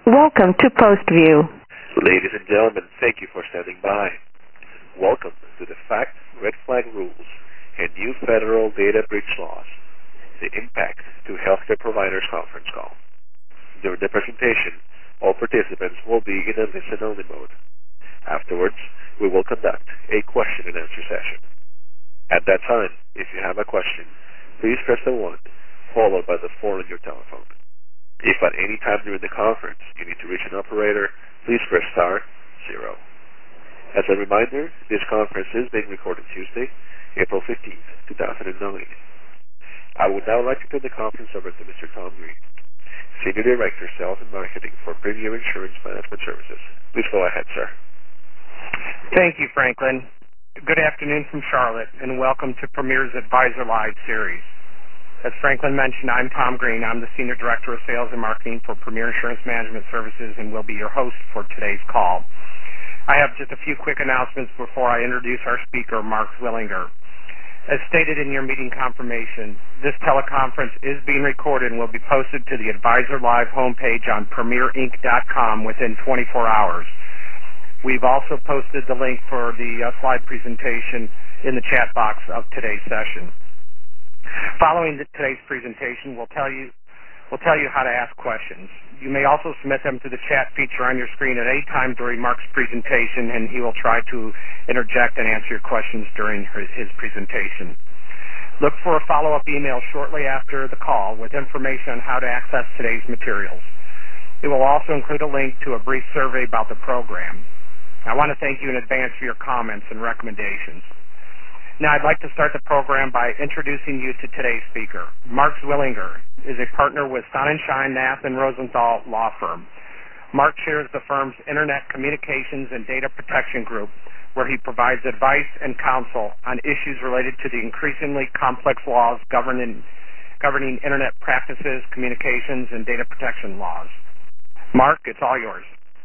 Welcome to PostView. Ladies and gentlemen, thank you for standing by. Welcome to the FACT Red Flag Rules and New Federal Data Breach Laws, the Impact to Healthcare Providers conference call. During the presentation, all participants will be in a listen-only mode. Afterwards, we will conduct a question-and-answer session. At that time, if you have a question, please press the 1 followed by the 4 on your telephone. If at any time during the conference you need to reach an operator, please press *0. As a reminder, this conference is being recorded Tuesday, April 15th, 2009. I would now like to turn the conference over to Mr. Tom Green, Senior Director, Sales and Marketing for Premier Insurance Management Services. Please go ahead, sir. Thank you, Franklin. Good afternoon from Charlotte, and welcome to Premier's Advisor Live series. As Franklin mentioned, I'm Tom Green. I'm the Senior Director of Sales and Marketing for Premier Insurance Management Services and will be your host for today's call. I have just a few quick announcements before I introduce our speaker, Mark Zwillinger. As stated in your meeting confirmation, this teleconference is being recorded and will be posted to the Advisor Live homepage on premierinc.com within 24 hours. We've also posted the link for the slide presentation in the chat box of today's session. Following today's presentation, we'll tell you how to ask questions. You may also submit them to the chat feature on your screen at any time during Mark's presentation, and he will try to interject and answer your questions during his presentation. Look for a follow-up email shortly after the call with information on how to access today's materials. It will also include a link to a brief survey about the program. I want to thank you in advance for your comments and recommendations. Now, I'd like to start the program by introducing you to today's speaker. Mark Zwillinger is a partner with Sonnenschein, Nath & Rosenthal Law Firm. Mark chairs the firm's Internet Communications and Data Protection Group, where he provides advice and counsel on issues related to the increasingly complex laws governing Internet practices, communications, and data protection laws. Mark, it's all yours.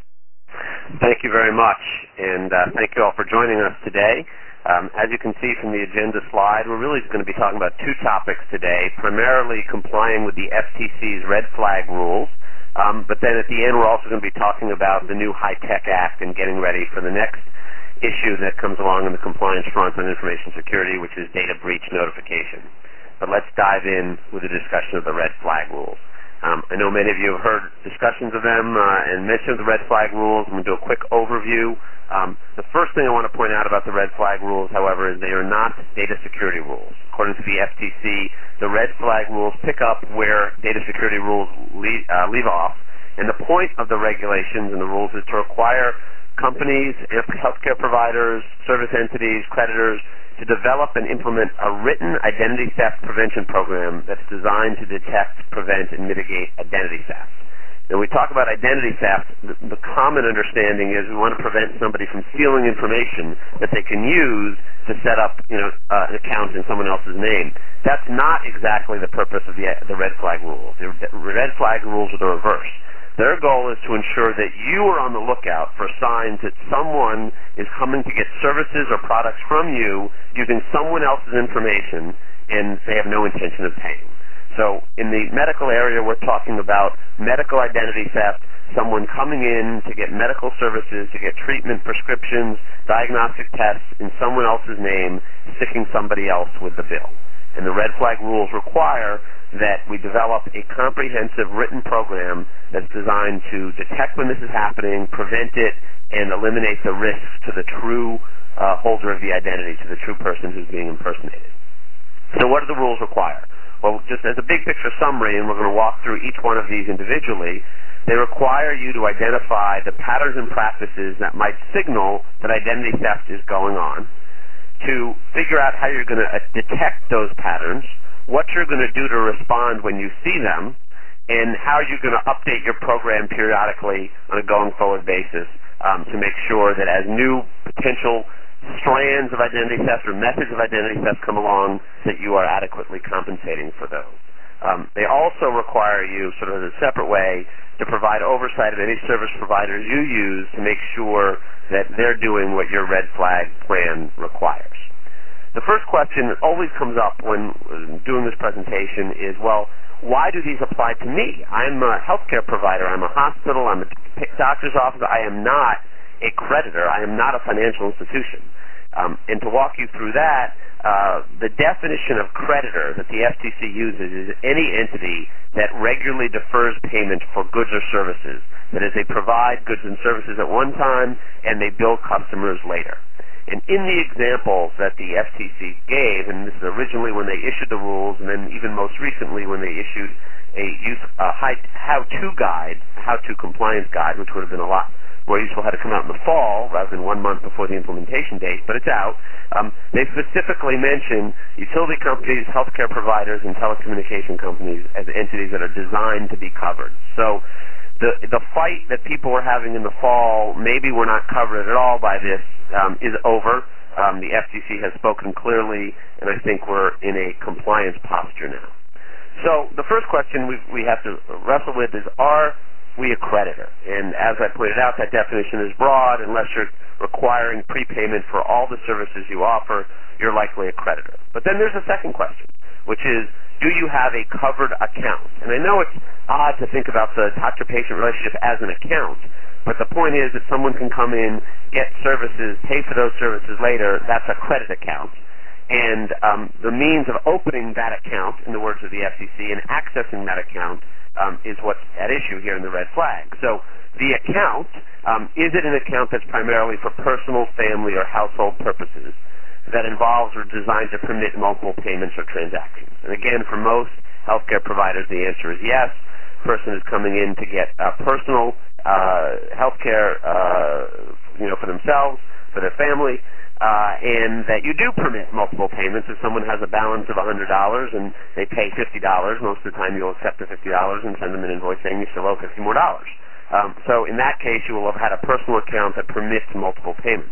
Thank you very much, and thank you all for joining us today. As you can see from the agenda slide, we're really going to be talking about two topics today, primarily complying with the FTC's red flag rules, but then at the end we're also going to be talking about the new HITECH Act and getting ready for the next issue that comes along in the compliance front on information security, which is data breach notification. But let's dive in with a discussion of the red flag rules. I know many of you have heard discussions of them and mention of the red flag rules. I'm going to do a quick overview. The first thing I want to point out about the red flag rules, however, is they are not data security rules. According to the FTC, the red flag rules pick up where data security rules leave off, and the point of the regulations and the rules is to require companies, healthcare providers, service entities, creditors, to develop and implement a written identity theft prevention program that's designed to detect, prevent, and mitigate identity theft. When we talk about identity theft, the common understanding is we want to prevent somebody from stealing information that they can use to set up, an account in someone else's name. That's not exactly the purpose of the red flag rules. The red flag rules are the reverse. Their goal is to ensure that you are on the lookout for signs that someone is coming to get services or products from you using someone else's information and they have no intention of paying. So in the medical area, we're talking about medical identity theft, someone coming in to get medical services, to get treatment, prescriptions, diagnostic tests in someone else's name, sticking somebody else with the bill. And the red flag rules require that we develop a comprehensive written program that's designed to detect when this is happening, prevent it, and eliminate the risks to the true holder of the identity, to the true person who's being impersonated. So what do the rules require? Well, just as a big picture summary, and we're going to walk through each one of these individually, they require you to identify the patterns and practices that might signal that identity theft is going on, to figure out how you're going to detect those patterns, what you're going to do to respond when you see them, and how you're going to update your program periodically on a going forward basis to make sure that as new potential strands of identity theft or methods of identity theft come along, that you are adequately compensating for those. They also require you, sort of in a separate way, to provide oversight of any service providers you use to make sure that they're doing what your red flag plan requires. The first question that always comes up when doing this presentation is, well, why do these apply to me? I'm a healthcare provider. I'm a hospital. I'm a doctor's office. I am not a creditor. I am not a financial institution. And to walk you through that, the definition of creditor that the FTC uses is any entity that regularly defers payment for goods or services. That is, they provide goods and services at one time and they bill customers later. And in the examples that the FTC gave, and this is originally when they issued the rules, and then even most recently when they issued a how-to guide, how-to compliance guide, which would have been a lot more useful had it come out in the fall rather than 1 month before the implementation date, but it's out. They specifically mention utility companies, healthcare providers, and telecommunication companies as entities that are designed to be covered. So the fight that people were having in the fall, maybe we're not covered at all by this, is over. The FTC has spoken clearly, and I think we're in a compliance posture now. So the first question we have to wrestle with is, are we a creditor? And as I pointed out, that definition is broad. Unless you're requiring prepayment for all the services you offer, you're likely a creditor. But then there's a second question, which is, do you have a covered account? And I know it's odd to think about the doctor-patient relationship as an account, but the point is that someone can come in, get services, pay for those services later. That's a credit account. And the means of opening that account, in the words of the FCC, and accessing that account is what's at issue here in the red flag. So the account, is it an account that's primarily for personal, family, or household purposes that involves or designed to permit multiple payments or transactions? And again, for most healthcare providers, the answer is yes. Person is coming in to get personal healthcare, for themselves, for their family, and that you do permit multiple payments. If someone has a balance of $100 and they pay $50, most of the time you'll accept the $50 and send them an invoice saying you still owe $50 more. So in that case, you will have had a personal account that permits multiple payments.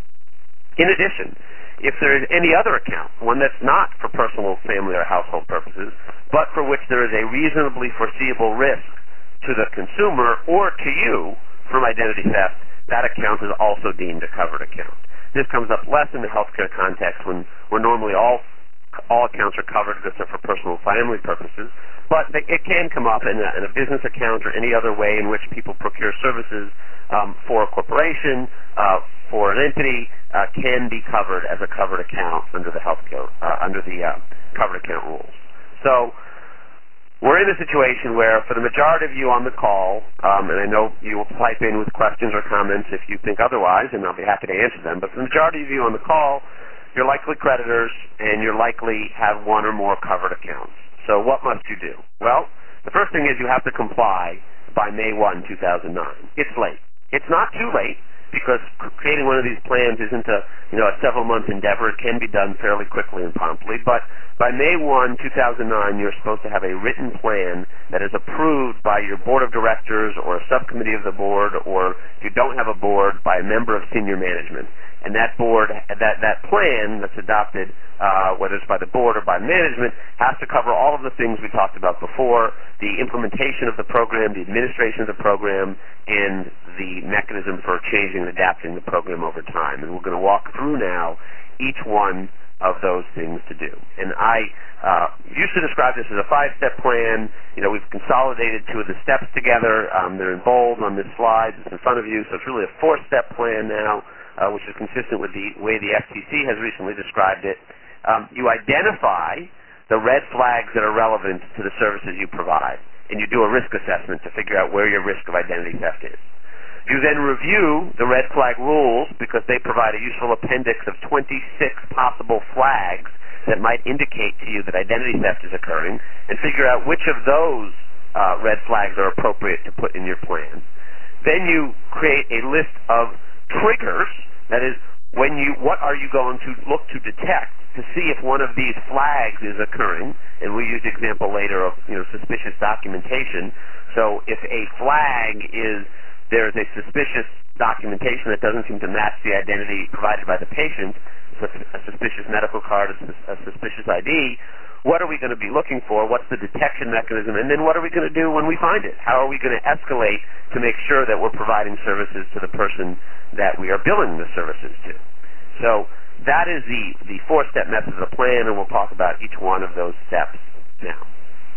In addition, if there is any other account, one that's not for personal, family, or household purposes, but for which there is a reasonably foreseeable risk to the consumer or to you from identity theft, that account is also deemed a covered account. This comes up less in the healthcare context when normally all accounts are covered because they're for personal family purposes, but it can come up in a business account or any other way in which people procure services for a corporation, for an entity, can be covered as a covered account under the healthcare under the covered account rules. So we're in a situation where, for the majority of you on the call, and I know you will pipe in with questions or comments if you think otherwise, and I'll be happy to answer them, but for the majority of you on the call, you're likely creditors, and you're likely have one or more covered accounts. So what must you do? Well, the first thing is you have to comply by May 1, 2009. It's late. It's not too late, because creating one of these plans isn't a several-month endeavor. It can be done fairly quickly and promptly. But by May 1, 2009, you're supposed to have a written plan that is approved by your board of directors or a subcommittee of the board, or if you don't have a board, by a member of senior management. And that board, that plan that's adopted, whether it's by the board or by management, has to cover all of the things we talked about before: the implementation of the program, the administration of the program, and the mechanism for changing and adapting the program over time. And we're going to walk through now each one of those things to do. And I used to describe this as a 5-step plan. We've consolidated 2 of the steps together. They're in bold on this slide. It's in front of you, so it's really a 4-step plan now, which is consistent with the way the FTC has recently described it. You identify the red flags that are relevant to the services you provide, and you do a risk assessment to figure out where your risk of identity theft is. You then review the red flag rules, because they provide a useful appendix of 26 possible flags that might indicate to you that identity theft is occurring, and figure out which of those red flags are appropriate to put in your plan. Then you create a list of triggers, that is, what are you going to look to detect to see if one of these flags is occurring. And we use the example later of suspicious documentation. So if a flag is there's a suspicious documentation that doesn't seem to match the identity provided by the patient, a suspicious medical card, a suspicious ID, what are we going to be looking for? What's the detection mechanism? And then what are we going to do when we find it? How are we going to escalate to make sure that we're providing services to the person that we are billing the services to? So that is the 4-step method of the plan, and we'll talk about each one of those steps now.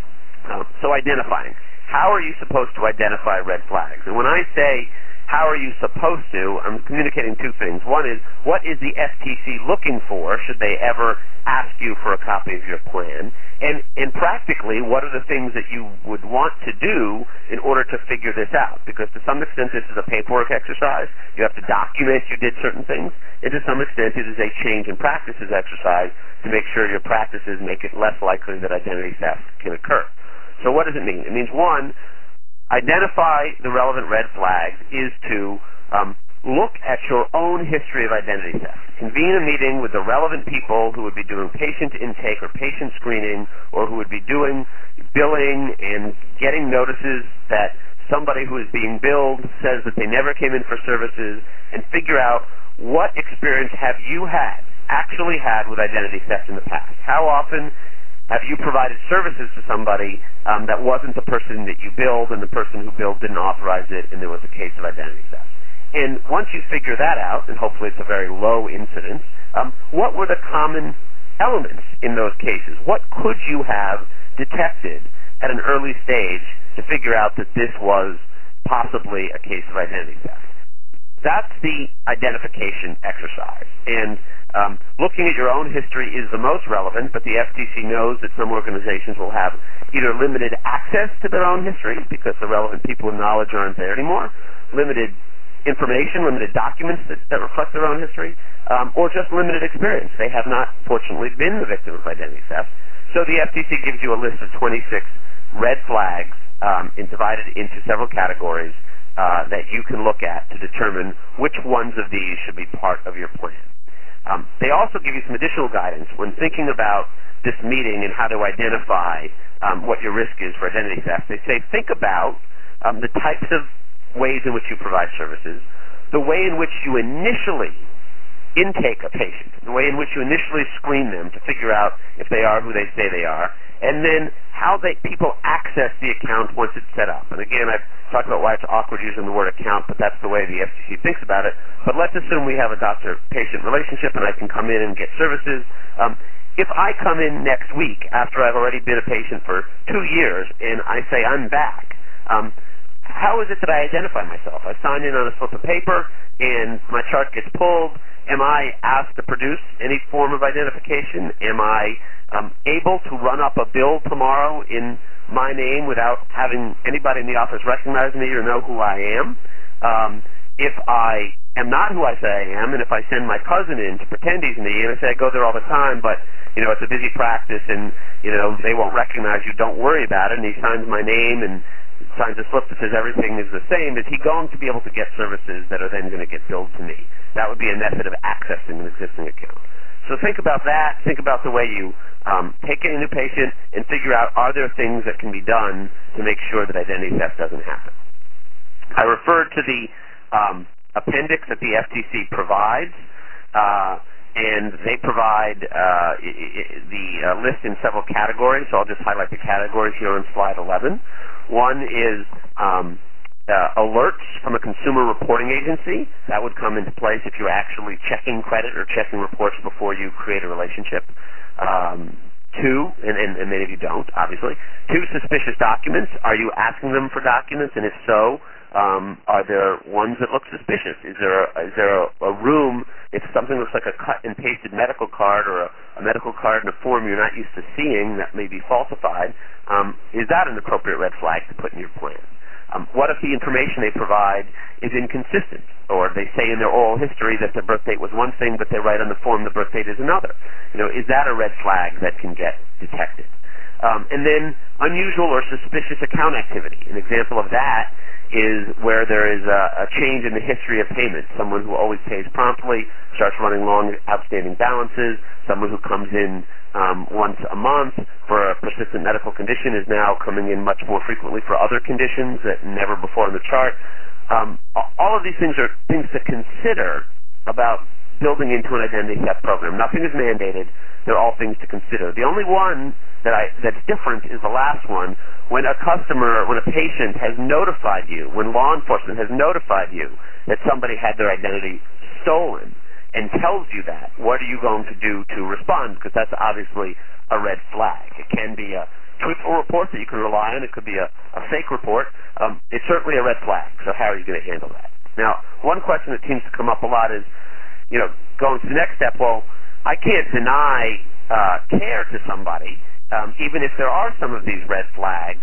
So identifying. How are you supposed to identify red flags? And when I say how are you supposed to, I'm communicating two things. One is, what is the FTC looking for should they ever ask you for a copy of your plan? And practically, what are the things that you would want to do in order to figure this out? Because to some extent, this is a paperwork exercise. You have to document you did certain things. And to some extent, it is a change in practices exercise to make sure your practices make it less likely that identity theft can occur. So what does it mean? It means, one, identify the relevant red flags is to look at your own history of identity theft. Convene a meeting with the relevant people who would be doing patient intake or patient screening, or who would be doing billing and getting notices that somebody who is being billed says that they never came in for services, and figure out what experience have you actually had with identity theft in the past. How often have you provided services to somebody that wasn't the person that you billed, and the person who billed didn't authorize it, and there was a case of identity theft? And once you figure that out, and hopefully it's a very low incidence, what were the common elements in those cases? What could you have detected at an early stage to figure out that this was possibly a case of identity theft? That's the identification exercise. And looking at your own history is the most relevant, but the FTC knows that some organizations will have either limited access to their own history because the relevant people and knowledge aren't there anymore, limited information, limited documents that reflect their own history, or just limited experience. They have not, fortunately, been the victim of identity theft. So the FTC gives you a list of 26 red flags divided into several categories that you can look at to determine which ones of these should be part of your plan. They also give you some additional guidance when thinking about this meeting and how to identify what your risk is for identity theft. They say, think about the types of ways in which you provide services, the way in which you initially intake a patient, the way in which you initially screen them to figure out if they are who they say they are, and then how people access the account once it's set up. And again, I've talked about why it's awkward using the word account, but that's the way the FTC thinks about it. But let's assume we have a doctor-patient relationship and I can come in and get services. If I come in next week after I've already been a patient for 2 years and I say I'm back, how is it that I identify myself? I sign in on a slip of paper and my chart gets pulled. Am I asked to produce any form of identification? Am I able to run up a bill tomorrow in my name without having anybody in the office recognize me or know who I am? If I am not who I say I am, and if I send my cousin in to pretend he's me, and I say I go there all the time, but it's a busy practice and they won't recognize you, don't worry about it, and he signs my name and signs a slip that says everything is the same, is he going to be able to get services that are then going to get billed to me? That would be a method of accessing an existing account. So think about that. Think about the way you take in a new patient and figure out, are there things that can be done to make sure that identity theft doesn't happen? I referred to the appendix that the FTC provides, and they provide the list in several categories, so I'll just highlight the categories here on slide 11. One is alerts from a consumer reporting agency. That would come into place if you're actually checking credit or checking reports before you create a relationship. Two, and many of you don't, obviously. Two, suspicious documents. Are you asking them for documents? And if so, are there ones that look suspicious? Is there a room, if something looks like a cut and pasted medical card or a medical card in a form you're not used to seeing that may be falsified, is that an appropriate red flag to put in your plan? What if the information they provide is inconsistent, or they say in their oral history that their birth date was one thing, but they write on the form the birth date is another? Is that a red flag that can get detected? And then unusual or suspicious account activity. An example of that is where there is a change in the history of payment. Someone who always pays promptly starts running long outstanding balances. Someone who comes in once a month for a persistent medical condition is now coming in much more frequently for other conditions that never before in the chart. All of these things are things to consider about building into an identity theft program. Nothing is mandated. They're all things to consider. The only one that's different is the last one. When a patient has notified you, when law enforcement has notified you that somebody had their identity stolen and tells you that, what are you going to do to respond? Because that's obviously a red flag. It can be a truthful report that you can rely on. It could be a fake report. It's certainly a red flag. So how are you going to handle that? Now, one question that seems to come up a lot is, going to the next step, well, I can't deny care to somebody, even if there are some of these red flags.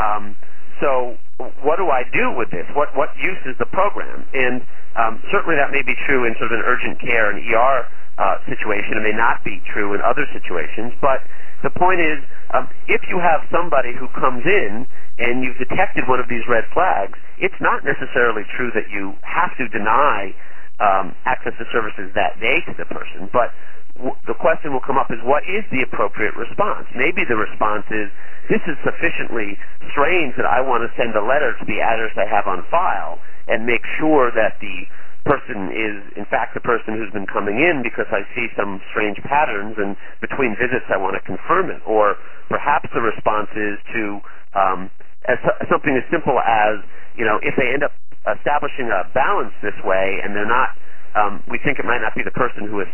So what do I do with this? What use is the program? And certainly that may be true in sort of an urgent care and ER situation. It may not be true in other situations. But the point is, if you have somebody who comes in and you've detected one of these red flags, it's not necessarily true that you have to deny access to services that day to the person. But the question will come up is, what is the appropriate response? Maybe the response is, this is sufficiently strange that I want to send a letter to the address I have on file and make sure that the person is, in fact, the person who's been coming in, because I see some strange patterns, and between visits I want to confirm it. Or perhaps the response is to something as simple as, if they end up establishing a balance this way and they're not, we think it might not be the person who's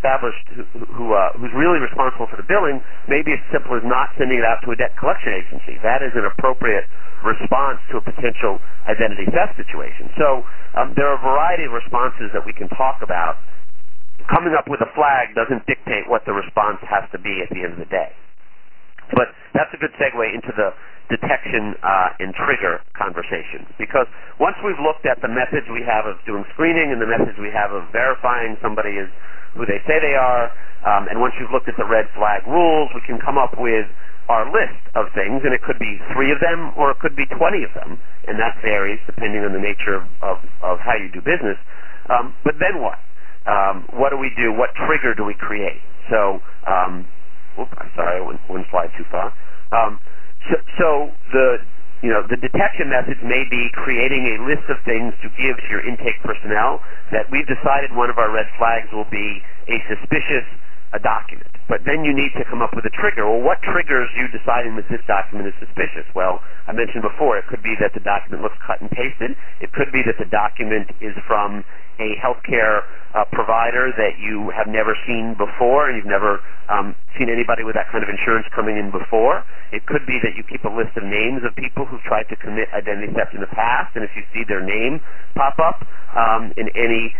really responsible for the billing. Maybe it's simple as not sending it out to a debt collection agency. That is an appropriate response to a potential identity theft situation. So there are a variety of responses that we can talk about. Coming up with a flag doesn't dictate what the response has to be at the end of the day. But that's a good segue into the detection and trigger conversation, because once we've looked at the methods we have of doing screening and the methods we have of verifying somebody is who they say they are, and once you've looked at the red flag rules, we can come up with our list of things, and it could be 3 of them or it could be 20 of them, and that varies depending on the nature of how you do business. But then what? What do we do? What trigger do we create? So, I'm sorry, I went one slide too far. So the detection methods may be creating a list of things to give to your intake personnel that we've decided one of our red flags will be a suspicious document. But then you need to come up with a trigger. Well, what triggers you deciding that this document is suspicious? Well, I mentioned before, it could be that the document looks cut and pasted. It could be that the document is from a healthcare provider that you have never seen before, and you've never seen anybody with that kind of insurance coming in before. It could be that you keep a list of names of people who've tried to commit identity theft in the past, and if you see their name pop up in any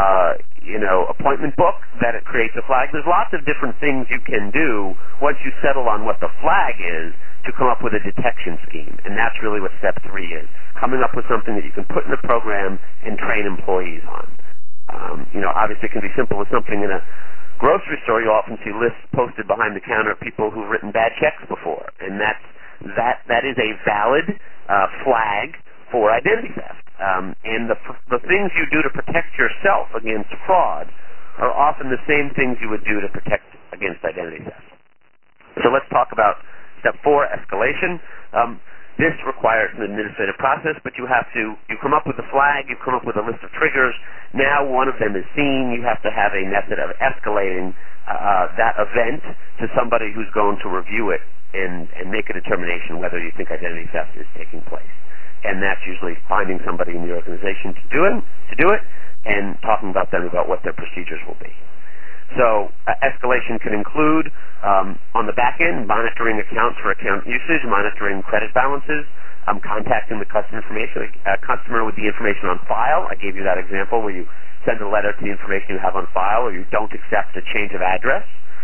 appointment book, that it creates a flag. There's lots of different things you can do once you settle on what the flag is to come up with a detection scheme, and that's really what step 3 is, coming up with something that you can put in the program and train employees on. Obviously it can be simple as something in a grocery store. You often see lists posted behind the counter of people who've written bad checks before, and that is a valid flag for identity theft. And the things you do to protect yourself against fraud are often the same things you would do to protect against identity theft. So let's talk about step 4, escalation. This requires an administrative process, but you come up with a flag, you come up with a list of triggers. Now one of them is seen. You have to have a method of escalating that event to somebody who's going to review it and make a determination whether you think identity theft is taking place. And that's usually finding somebody in the organization to do it, and talking about them about what their procedures will be. So escalation can include, on the back end, monitoring accounts for account usage, monitoring credit balances, contacting the customer with the information on file. I gave you that example where you send a letter to the information you have on file, or you don't accept a change of address.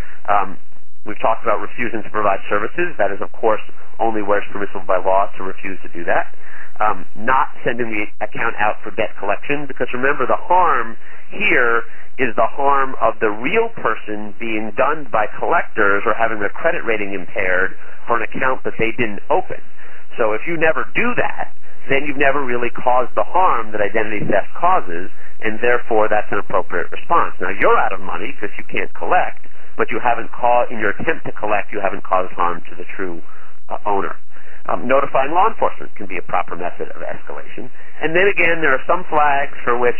We've talked about refusing to provide services. That is, of course, only where it's permissible by law to refuse to do that. Not sending the account out for debt collection, because remember, the harm here is the harm of the real person being done by collectors or having their credit rating impaired for an account that they didn't open. So if you never do that, then you've never really caused the harm that identity theft causes, and therefore that's an appropriate response. Now, you're out of money because you can't collect, but you haven't in your attempt to collect, you haven't caused harm to the true owner. Notifying law enforcement can be a proper method of escalation. And then again, there are some flags for which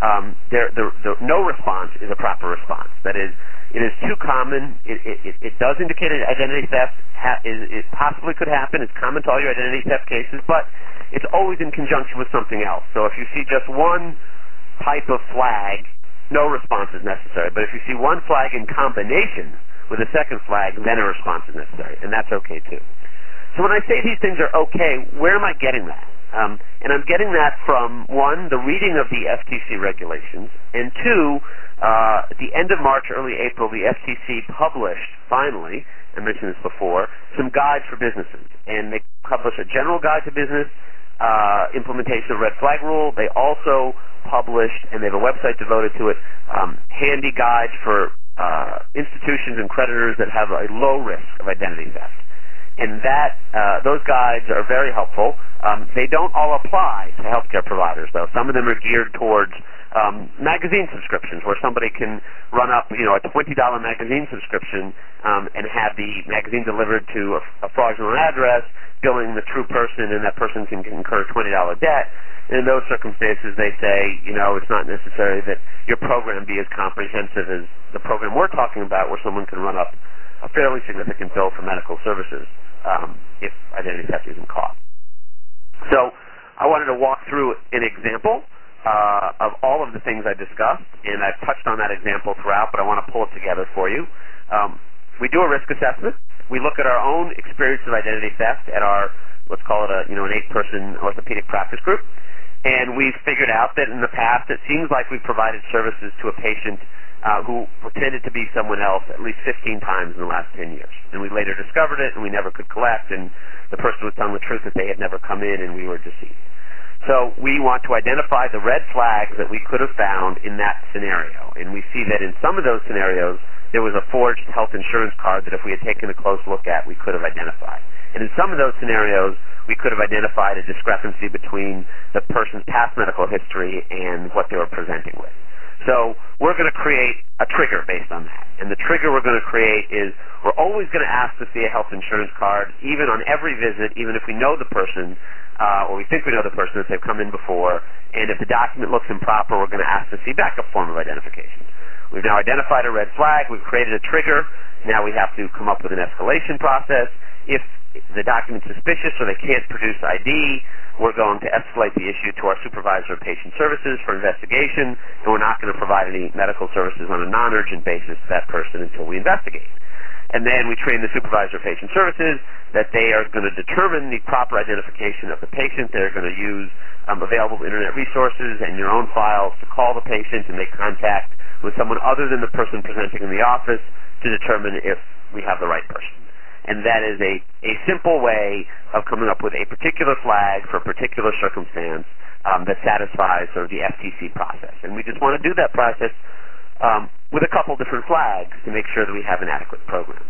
no response is a proper response. That is, it is too common. It does indicate identity theft. It possibly could happen. It's common to all your identity theft cases, but it's always in conjunction with something else. So if you see just one type of flag, no response is necessary. But if you see one flag in combination with a second flag, then a response is necessary, and that's okay too. So when I say these things are okay, where am I getting that? And I'm getting that from, one, the reading of the FTC regulations, and two, at the end of March, early April, the FTC published, finally, I mentioned this before, some guides for businesses. And they published a general guide to business, implementation of red flag rule. They also published, and they have a website devoted to it, handy guides for institutions and creditors that have a low risk of identity theft. And those guides are very helpful. They don't all apply to healthcare providers, though. Some of them are geared towards magazine subscriptions, where somebody can run up, a $20 magazine subscription and have the magazine delivered to a fraudulent address, billing the true person, and that person can incur a $20 debt. In those circumstances, they say, it's not necessary that your program be as comprehensive as the program we're talking about, where someone can run up a fairly significant bill for medical services if identity theft isn't caught. So I wanted to walk through an example of all of the things I discussed, and I've touched on that example throughout, but I want to pull it together for you. We do a risk assessment. We look at our own experience of identity theft at our, let's call it an 8-person orthopedic practice group, and we've figured out that in the past it seems like we've provided services to a patient who pretended to be someone else at least 15 times in the last 10 years. And we later discovered it, and we never could collect, and the person was telling the truth that they had never come in, and we were deceived. So we want to identify the red flags that we could have found in that scenario. And we see that in some of those scenarios, there was a forged health insurance card that if we had taken a close look at, we could have identified. And in some of those scenarios, we could have identified a discrepancy between the person's past medical history and what they were presenting with. So we're going to create a trigger based on that. And the trigger we're going to create is we're always going to ask to see a health insurance card, even on every visit, even if we know the person, or we think we know the person if they've come in before. And if the document looks improper, we're going to ask to see backup form of identification. We've now identified a red flag. We've created a trigger. Now we have to come up with an escalation process. If the document's suspicious or they can't produce ID, we're going to escalate the issue to our supervisor of patient services for investigation, and we're not going to provide any medical services on a non-urgent basis to that person until we investigate. And then we train the supervisor of patient services that they are going to determine the proper identification of the patient. They're going to use available internet resources and your own files to call the patient and make contact with someone other than the person presenting in the office to determine if we have the right person. And that is a simple way of coming up with a particular flag for a particular circumstance that satisfies sort of the FTC process. And we just want to do that process with a couple different flags to make sure that we have an adequate program.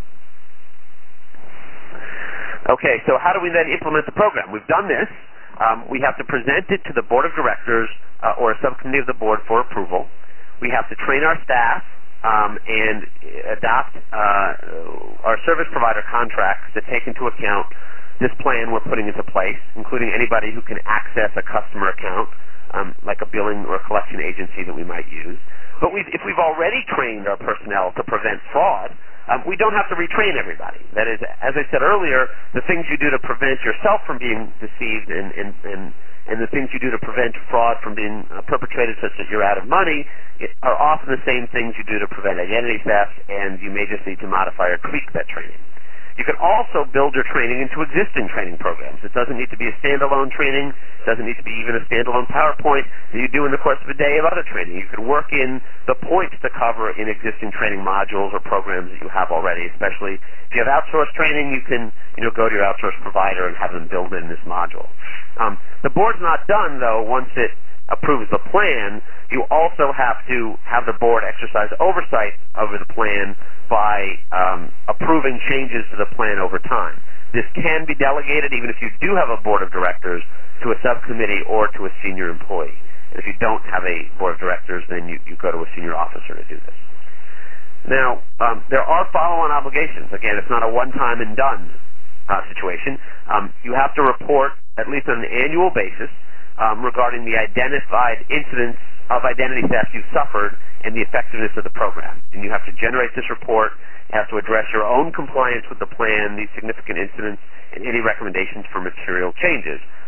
Okay, so how do we then implement the program? We've done this. We have to present it to the board of directors or a subcommittee of the board for approval. We have to train our staff and adopt our service provider contracts that take into account this plan we're putting into place, including anybody who can access a customer account, like a billing or a collection agency that we might use. But if we've already trained our personnel to prevent fraud, we don't have to retrain everybody. That is, as I said earlier, the things you do to prevent yourself from being deceived and the things you do to prevent fraud from being perpetrated such that you're out of money are often the same things you do to prevent identity theft, and you may just need to modify or tweak that training. You can also build your training into existing training programs. It doesn't need to be a standalone training. It doesn't need to be even a standalone PowerPoint that you do in the course of a day of other training. You can work in the points to cover in existing training modules or programs that you have already, especially if you have outsourced training, you can go to your outsourced provider and have them build in this module. The board's not done, though, once it approves the plan. You also have to have the board exercise oversight over the plan by approving changes to the plan over time. This can be delegated even if you do have a board of directors to a subcommittee or to a senior employee. And if you don't have a board of directors, then you go to a senior officer to do this. Now, there are follow-on obligations. Again, it's not a one-time and done situation. You have to report, at least on an annual basis, regarding the identified incidents of identity theft you've suffered and the effectiveness of the program. And you have to generate this report. You have to address your own compliance with the plan, these significant incidents, and any recommendations for material changes.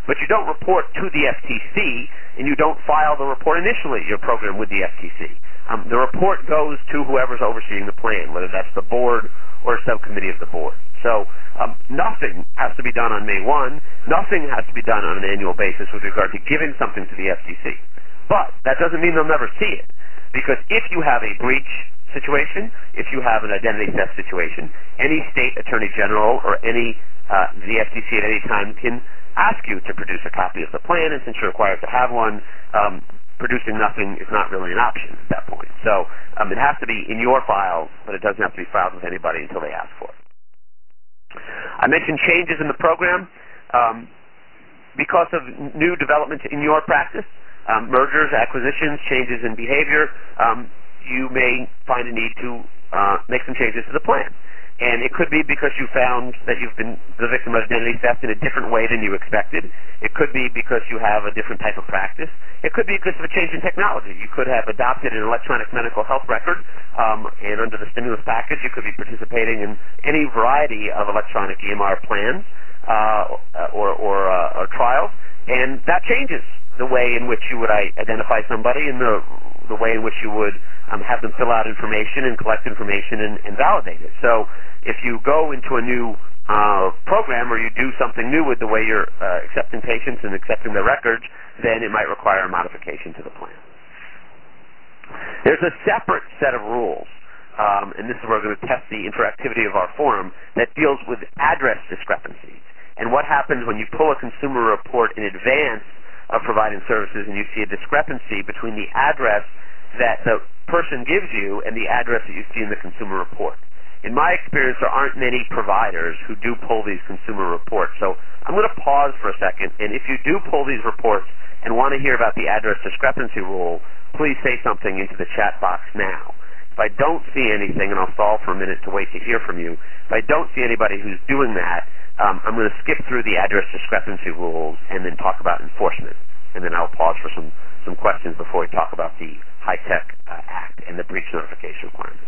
but you don't report to the FTC, and you don't file the report initially, your program, with the FTC. The report goes to whoever's overseeing the plan, whether that's the board or a subcommittee of the board. So nothing has to be done on May 1. Nothing has to be done on an annual basis with regard to giving something to the FTC. But that doesn't mean they'll never see it. Because if you have a breach situation, if you have an identity theft situation, any state attorney general or the FTC at any time can ask you to produce a copy of the plan, and since you're required to have one, producing nothing is not really an option at that point. So it has to be in your files, but it doesn't have to be filed with anybody until they ask for it. I mentioned changes in the program. Because of new developments in your practice, mergers, acquisitions, changes in behavior, you may find a need to make some changes to the plan. And it could be because you found that you've been the victim of identity theft in a different way than you expected. It could be because you have a different type of practice. It could be because of a change in technology. You could have adopted an electronic medical health record, and under the stimulus package, you could be participating in any variety of electronic EMR plans or trials, and that changes the way in which you would identify somebody and the way in which you would have them fill out information and collect information and validate it. So if you go into a new program or you do something new with the way you're accepting patients and accepting their records, then it might require a modification to the plan. There's a separate set of rules, and this is where we're going to test the interactivity of our forum, that deals with address discrepancies. And what happens when you pull a consumer report in advance of providing services and you see a discrepancy between the address that the person gives you and the address that you see in the consumer report. In my experience, there aren't many providers who do pull these consumer reports. So I'm going to pause for a second, and if you do pull these reports and want to hear about the address discrepancy rule, please say something into the chat box now. If I don't see anything, and I'll stall for a minute to wait to hear from you, if I don't see anybody who's doing that, I'm going to skip through the address discrepancy rules and then talk about enforcement. And then I'll pause for some questions before we talk about the HITECH Act and the breach notification requirement.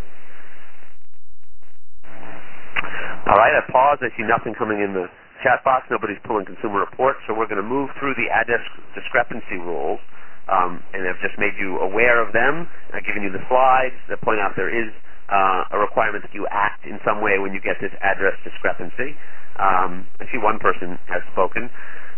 All right, I pause. I see nothing coming in the chat box. Nobody's pulling consumer reports, so we're going to move through the address discrepancy rules. And I've just made you aware of them. I've given you the slides that point out there is a requirement that you act in some way when you get this address discrepancy. I see one person has spoken.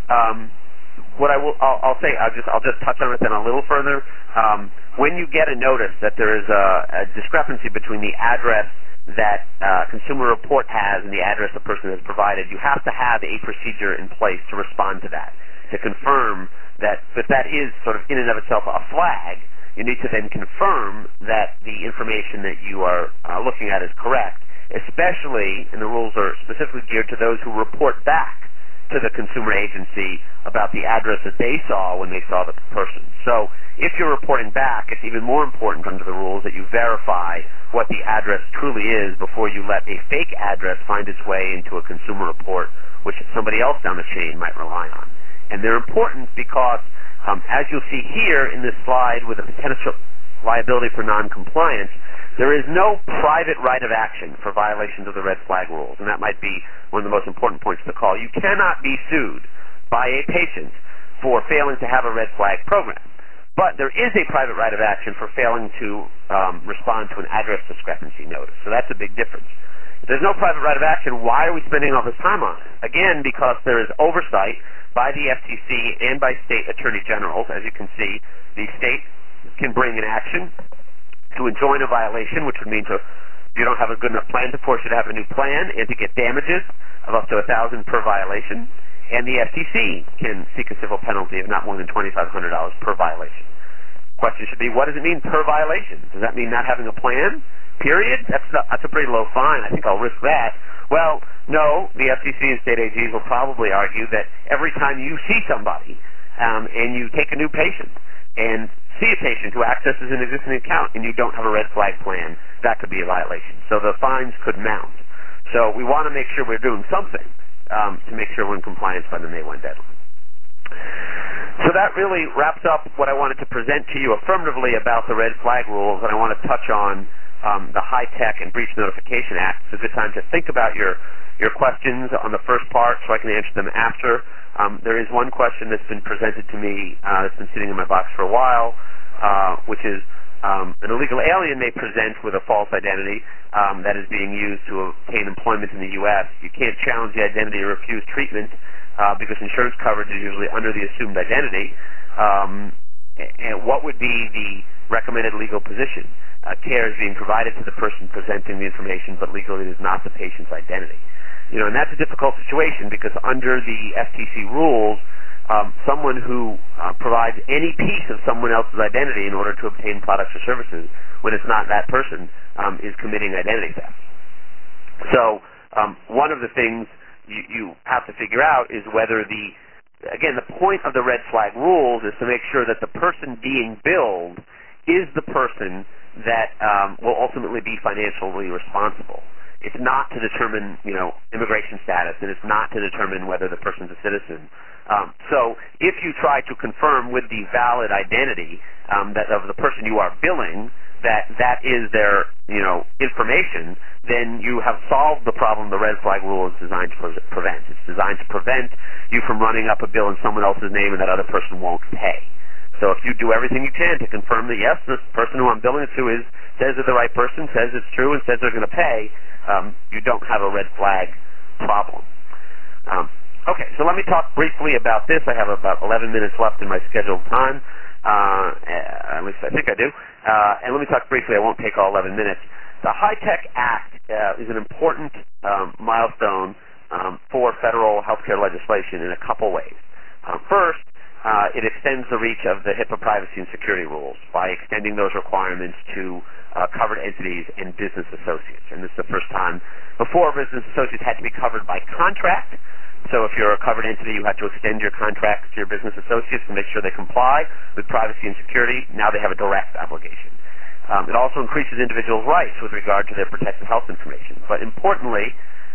I'll just touch on it then a little further. When you get a notice that there is a discrepancy between the address that consumer report has and the address the person has provided, you have to have a procedure in place to respond to that, to confirm that if that is sort of in and of itself a flag, you need to then confirm that the information that you are looking at is correct, especially, and the rules are specifically geared to those who report back to the consumer agency about the address that they saw when they saw the person. So if you're reporting back, it's even more important under the rules that you verify what the address truly is before you let a fake address find its way into a consumer report, which somebody else down the chain might rely on. And they're important because, as you'll see here in this slide with a potential liability for noncompliance, there is no private right of action for violations of the red flag rules, and that might be one of the most important points of the call. You cannot be sued by a patient for failing to have a red flag program, but there is a private right of action for failing to respond to an address discrepancy notice, so that's a big difference. If there's no private right of action, why are we spending all this time on it? Again, because there is oversight by the FTC and by state attorney generals. As you can see, the state can bring an action to enjoin a violation, which would mean if you don't have a good enough plan, to force you to have a new plan and to get damages of up to $1,000 per violation. And the FTC can seek a civil penalty of not more than $2,500 per violation. Question should be, what does it mean per violation? Does that mean not having a plan? Period? That's a pretty low fine. I think I'll risk that. Well, no, the FTC and state AGs will probably argue that every time you see somebody and you take a new patient and see a patient who accesses an existing account and you don't have a red flag plan, that could be a violation. So the fines could mount. So we want to make sure we're doing something to make sure we're in compliance by the May 1 deadline. So that really wraps up what I wanted to present to you affirmatively about the red flag rules, and I want to touch on the HITECH and Breach Notification Act. It's a good time to think about your questions on the first part so I can answer them after. There is one question that's been presented to me that's been sitting in my box for a while, which is an illegal alien may present with a false identity that is being used to obtain employment in the U.S. You can't challenge the identity or refuse treatment because insurance coverage is usually under the assumed identity. And what would be the recommended legal position? Care is being provided to the person presenting the information, but legally it is not the patient's identity. And that's a difficult situation because under the FTC rules, someone who provides any piece of someone else's identity in order to obtain products or services when it's not that person is committing identity theft. So one of the things you have to figure out is whether the point of the red flag rules is to make sure that the person being billed is the person that will ultimately be financially responsible. It's not to determine, immigration status, and it's not to determine whether the person's a citizen. So if you try to confirm with the valid identity that of the person you are billing that is their, information, then you have solved the problem the red flag rule is designed to prevent. It's designed to prevent you from running up a bill in someone else's name and that other person won't pay. So if you do everything you can to confirm that, yes, this person who I'm billing it to says they're the right person, says it's true, and says they're going to pay, you don't have a red flag problem. Okay, so let me talk briefly about this. I have about 11 minutes left in my scheduled time. At least I think I do. And let me talk briefly. I won't take all 11 minutes. The HITECH Act is an important milestone for federal healthcare legislation in a couple ways. First, it extends the reach of the HIPAA privacy and security rules by extending those requirements to covered entities and business associates. And this is the first time. Before, business associates had to be covered by contract. So if you're a covered entity, you had to extend your contracts to your business associates to make sure they comply with privacy and security. Now they have a direct obligation. It also increases individuals' rights with regard to their protected health information. But importantly,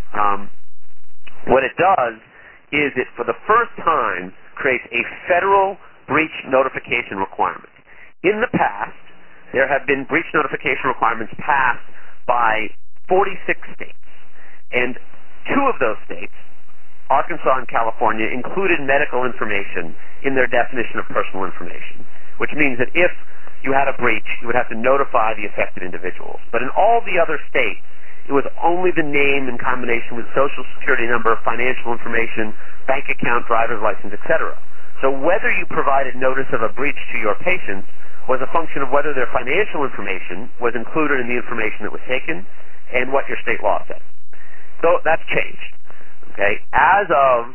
what it does is it, for the first time, creates a federal breach notification requirement. In the past, there have been breach notification requirements passed by 46 states. And two of those states, Arkansas and California, included medical information in their definition of personal information, which means that if you had a breach, you would have to notify the affected individuals. But in all the other states, it was only the name in combination with social security number, financial information, bank account, driver's license, etc. So whether you provided notice of a breach to your patients was a function of whether their financial information was included in the information that was taken and what your state law said. So that's changed. Okay, as of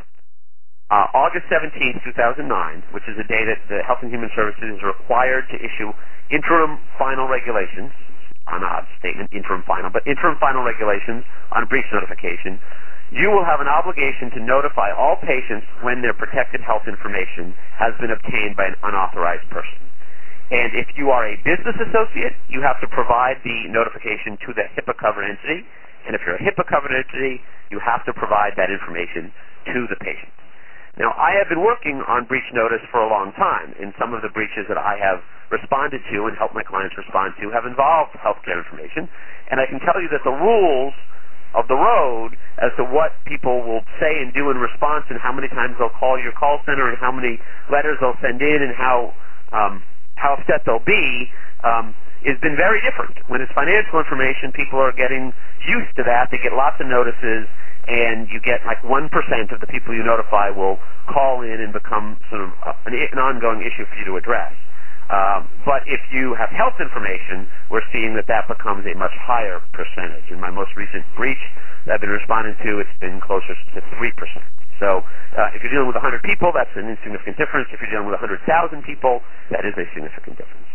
August 17, 2009, which is the day that the Health and Human Services is required to issue interim final regulations, an odd statement, interim final, but interim final regulations on breach notification, you will have an obligation to notify all patients when their protected health information has been obtained by an unauthorized person. And if you are a business associate, you have to provide the notification to the HIPAA-covered entity. And if you're a HIPAA-covered entity, you have to provide that information to the patient. Now, I have been working on breach notice for a long time, and some of the breaches that I have responded to and helped my clients respond to have involved healthcare information. And I can tell you that the rules of the road as to what people will say and do in response and how many times they'll call your call center and how many letters they'll send in and how upset they'll be has been very different. When it's financial information, people are getting used to that. They get lots of notices, and you get like 1% of the people you notify will call in and become sort of an ongoing issue for you to address. But if you have health information, we're seeing that becomes a much higher percentage. In my most recent breach that I've been responding to, it's been closer to 3%. So if you're dealing with 100 people, that's an insignificant difference. If you're dealing with 100,000 people, that is a significant difference.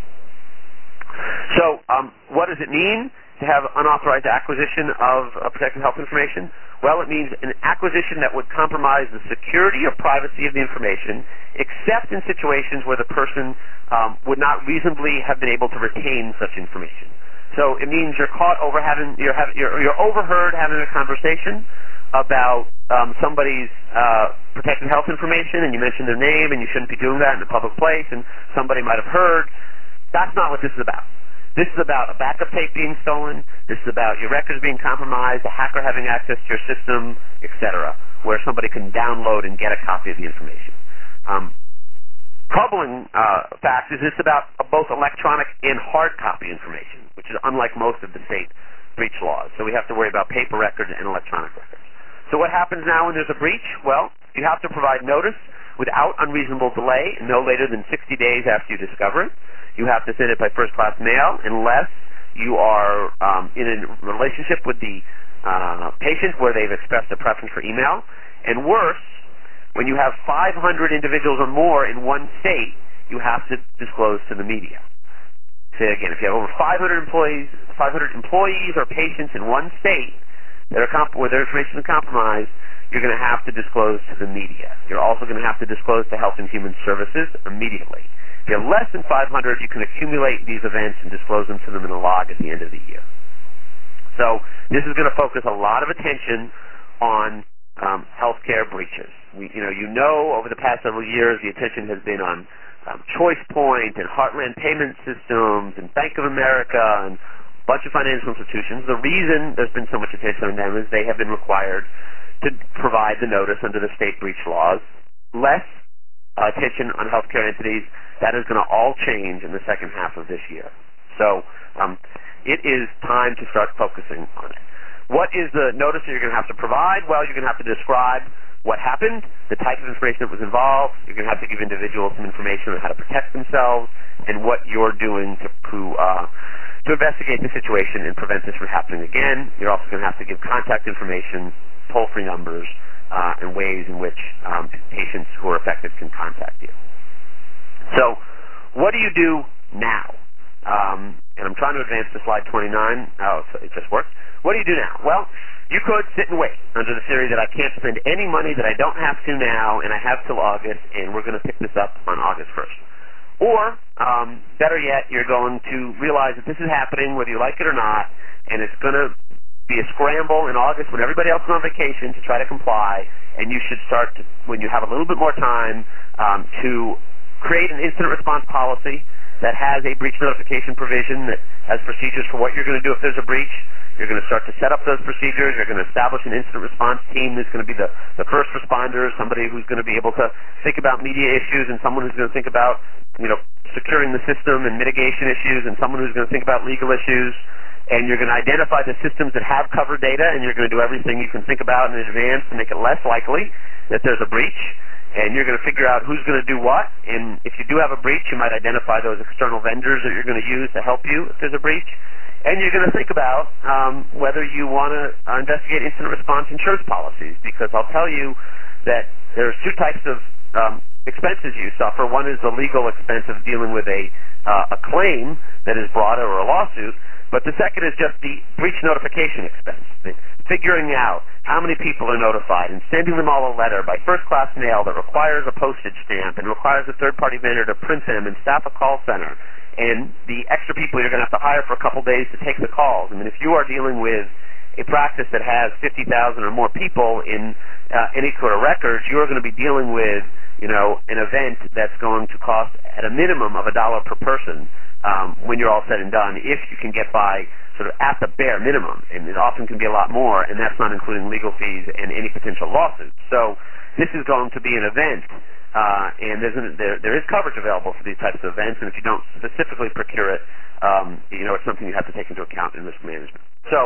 So what does it mean to have unauthorized acquisition of protected health information? Well, it means an acquisition that would compromise the security or privacy of the information, except in situations where the person would not reasonably have been able to retain such information. So it means you're caught you're overheard having a conversation about somebody's protected health information, and you mentioned their name, and you shouldn't be doing that in a public place, and somebody might have heard. That's not what this is about. This is about a backup tape being stolen. This is about your records being compromised, a hacker having access to your system, etc., where somebody can download and get a copy of the information. Troubling fact is this about both electronic and hard copy information, which is unlike most of the state breach laws. So we have to worry about paper records and electronic records. So what happens now when there's a breach? Well, you have to provide notice without unreasonable delay, no later than 60 days after you discover it. You have to send it by first-class mail unless you are in a relationship with the patient where they've expressed a preference for email. And worse, when you have 500 individuals or more in one state, you have to disclose to the media. Say again, if you have over 500 employees or patients in one state that are where their information is compromised, you're going to have to disclose to the media. You're also going to have to disclose to Health and Human Services immediately. If you have less than 500, you can accumulate these events and disclose them to them in a log at the end of the year. So this is going to focus a lot of attention on healthcare breaches. You know over the past several years the attention has been on ChoicePoint and Heartland Payment Systems and Bank of America and a bunch of financial institutions. The reason there's been so much attention on them is they have been required to provide the notice under the state breach laws. Less attention on healthcare entities. That is going to all change in the second half of this year. So it is time to start focusing on it. What is the notice that you're going to have to provide? Well, you're going to have to describe what happened, the type of information that was involved. You're going to have to give individuals some information on how to protect themselves and what you're doing to investigate the situation and prevent this from happening again. You're also going to have to give contact information, toll-free numbers, and ways in which patients who are affected can contact you. So what do you do now? And I'm trying to advance to slide 29. Oh, so it just worked. What do you do now? Well, you could sit and wait under the theory that I can't spend any money that I don't have to now, and I have till August, and we're going to pick this up on August 1st. Or, better yet, you're going to realize that this is happening whether you like it or not, and it's going to be a scramble in August when everybody else is on vacation to try to comply, and you should start to, when you have a little bit more time, to create an incident response policy that has a breach notification provision that has procedures for what you're going to do if there's a breach. You're going to start to set up those procedures. You're going to establish an incident response team that's going to be the first responders, somebody who's going to be able to think about media issues, and someone who's going to think about, securing the system and mitigation issues, and someone who's going to think about legal issues. And you're going to identify the systems that have covered data, and you're going to do everything you can think about in advance to make it less likely that there's a breach. And you're going to figure out who's going to do what. And if you do have a breach, you might identify those external vendors that you're going to use to help you if there's a breach. And you're going to think about whether you want to investigate incident response insurance policies, because I'll tell you that there's two types of expenses you suffer. One is the legal expense of dealing with a claim that is brought or a lawsuit, but the second is just the breach notification expense, figuring out how many people are notified and sending them all a letter by first-class mail that requires a postage stamp and requires a third-party vendor to print them and staff a call center, and the extra people you're going to have to hire for a couple days to take the calls. I mean, if you are dealing with a practice that has 50,000 or more people in any sort of records, you're going to be dealing with, an event that's going to cost at a minimum of $1 per person when you're all said and done, if you can get by sort of at the bare minimum. And it often can be a lot more, and that's not including legal fees and any potential lawsuits. So this is going to be an event, and there is coverage available for these types of events, and if you don't specifically procure it, it's something you have to take into account in risk management. So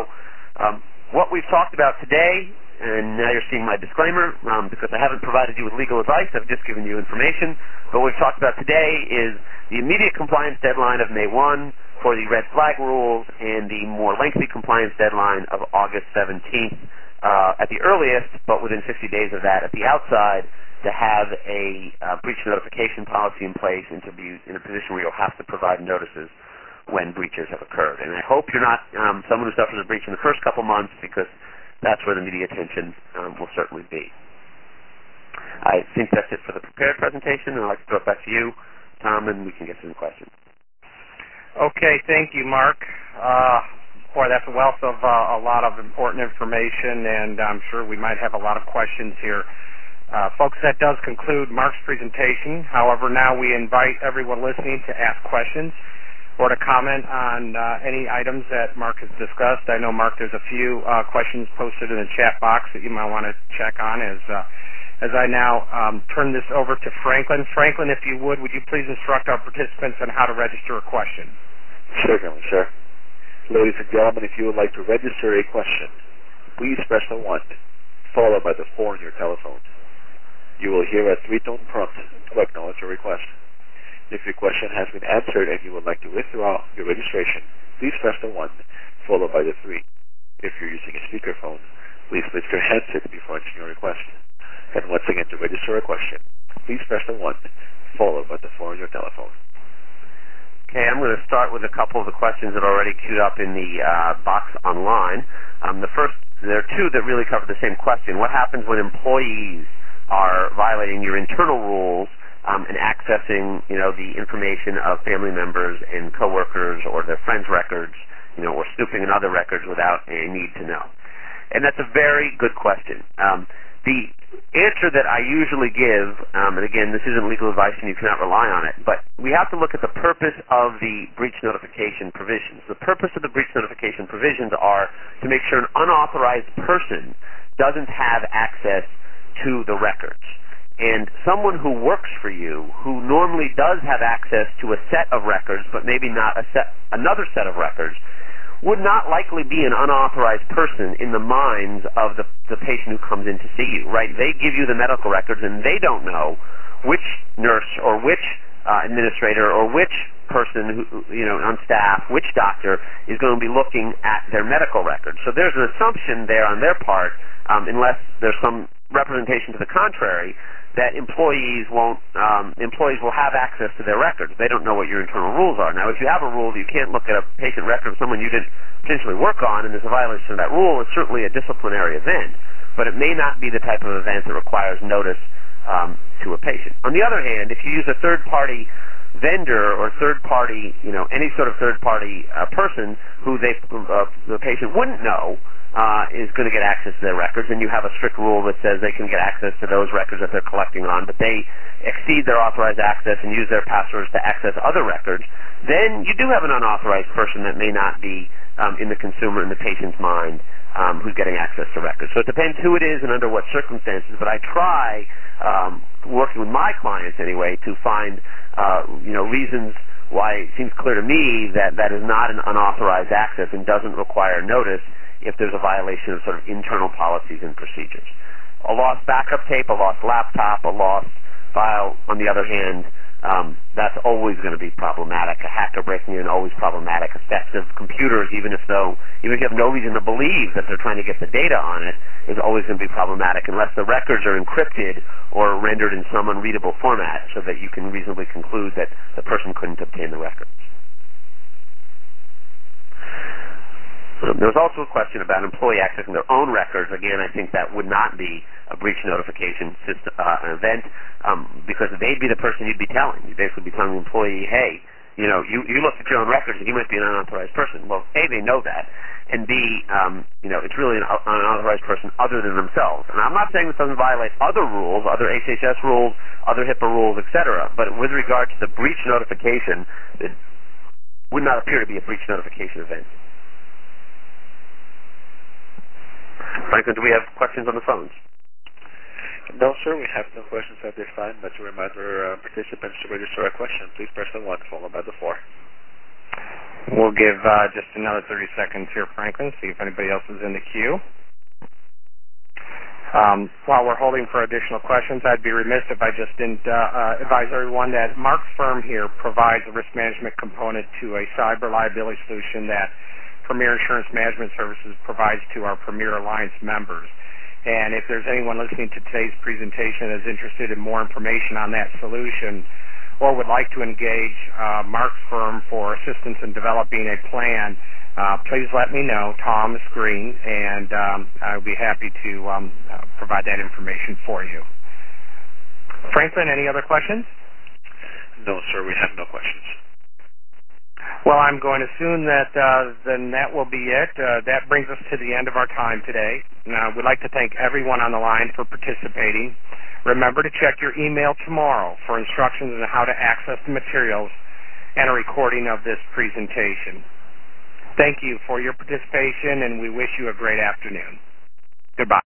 what we've talked about today, and now you're seeing my disclaimer, because I haven't provided you with legal advice, I've just given you information. But what we've talked about today is the immediate compliance deadline of May 1 for the red flag rules, and the more lengthy compliance deadline of August 17th at the earliest, but within 50 days of that at the outside, to have a breach notification policy in place and to be in a position where you'll have to provide notices when breaches have occurred. And I hope you're not someone who suffers a breach in the first couple months, because that's where the media attention will certainly be. I think that's it for the prepared presentation, and I'd like to throw it back to you, Tom, and we can get to some questions. Okay, thank you, Mark. Boy, that's a wealth of a lot of important information, and I'm sure we might have a lot of questions here. Folks, that does conclude Mark's presentation. However, now we invite everyone listening to ask questions. or to comment on any items that Mark has discussed. I know, Mark, there's a few questions posted in the chat box that you might want to check on as I now turn this over to Franklin. Franklin, if you would you please instruct our participants on how to register a question? Certainly, sir. Ladies and gentlemen, if you would like to register a question, please press the 1 followed by the 4 on your telephone. You will hear a 3-tone prompt to acknowledge your request. If your question has been answered and you would like to withdraw your registration, please press the 1 followed by the 3. If you're using a speakerphone, please lift your handset before entering your request. And once again, to register a question, please press the 1 followed by the 4 on your telephone. Okay, I'm going to start with a couple of the questions that are already queued up in the box online. There are 2 that really cover the same question. What happens when employees are violating your internal rules and accessing, the information of family members and coworkers or their friends' records, or snooping in other records without a need to know? And that's a very good question. The answer that I usually give, and again, this isn't legal advice and you cannot rely on it, but we have to look at the purpose of the breach notification provisions. The purpose of the breach notification provisions are to make sure an unauthorized person doesn't have access to the records. And someone who works for you, who normally does have access to a set of records, but maybe not another set of records, would not likely be an unauthorized person in the minds of the patient who comes in to see you, right? They give you the medical records and they don't know which nurse or which administrator or which person on staff, which doctor is going to be looking at their medical records. So there's an assumption there on their part, unless there's some representation to the contrary, that employees will have access to their records. They don't know what your internal rules are. Now, if you have a rule that you can't look at a patient record of someone you didn't potentially work on, and there's a violation of that rule, it's certainly a disciplinary event, but it may not be the type of event that requires notice to a patient. On the other hand, if you use a third-party vendor or third-party, any sort of third-party person who the patient wouldn't know, is going to get access to their records, and you have a strict rule that says they can get access to those records that they're collecting on, but they exceed their authorized access and use their passwords to access other records, then you do have an unauthorized person that may not be in the consumer, in the patient's mind, who's getting access to records. So it depends who it is and under what circumstances, but I try, working with my clients anyway, to find reasons why it seems clear to me that that is not an unauthorized access and doesn't require notice if there's a violation of sort of internal policies and procedures. A lost backup tape, a lost laptop, a lost file, on the other hand, that's always going to be problematic. A hacker breaking in, always problematic. A theft of computers, even if you have no reason to believe that they're trying to get the data on it, is always going to be problematic unless the records are encrypted or rendered in some unreadable format so that you can reasonably conclude that the person couldn't obtain the records. There was also a question about employee accessing their own records. Again, I think that would not be a breach notification system, event because they'd be the person you'd be telling. You'd basically be telling the employee, hey, you looked at your own records and you might be an unauthorized person. Well, A, they know that, and B, it's really an unauthorized person other than themselves. And I'm not saying this doesn't violate other rules, other HHS rules, other HIPAA rules, etc., but with regard to the breach notification, it would not appear to be a breach notification event. Franklin, do we have questions on the phones? No, sir, we have no questions at this time, but to remind our participants to register a question, please press the 1 followed by the 4. We'll give just another 30 seconds here, Franklin, see if anybody else is in the queue. While we're holding for additional questions, I'd be remiss if I just didn't advise everyone that Mark's firm here provides a risk management component to a cyber liability solution that Premier Insurance Management Services provides to our Premier Alliance members. And if there's anyone listening to today's presentation that is interested in more information on that solution or would like to engage Mark's firm for assistance in developing a plan, please let me know, Thomas Green, and I'll be happy to provide that information for you. Franklin, any other questions? No, sir, we have no questions. Well, I'm going to assume that then that will be it. That brings us to the end of our time today. Now, we'd like to thank everyone on the line for participating. Remember to check your email tomorrow for instructions on how to access the materials and a recording of this presentation. Thank you for your participation, and we wish you a great afternoon. Goodbye.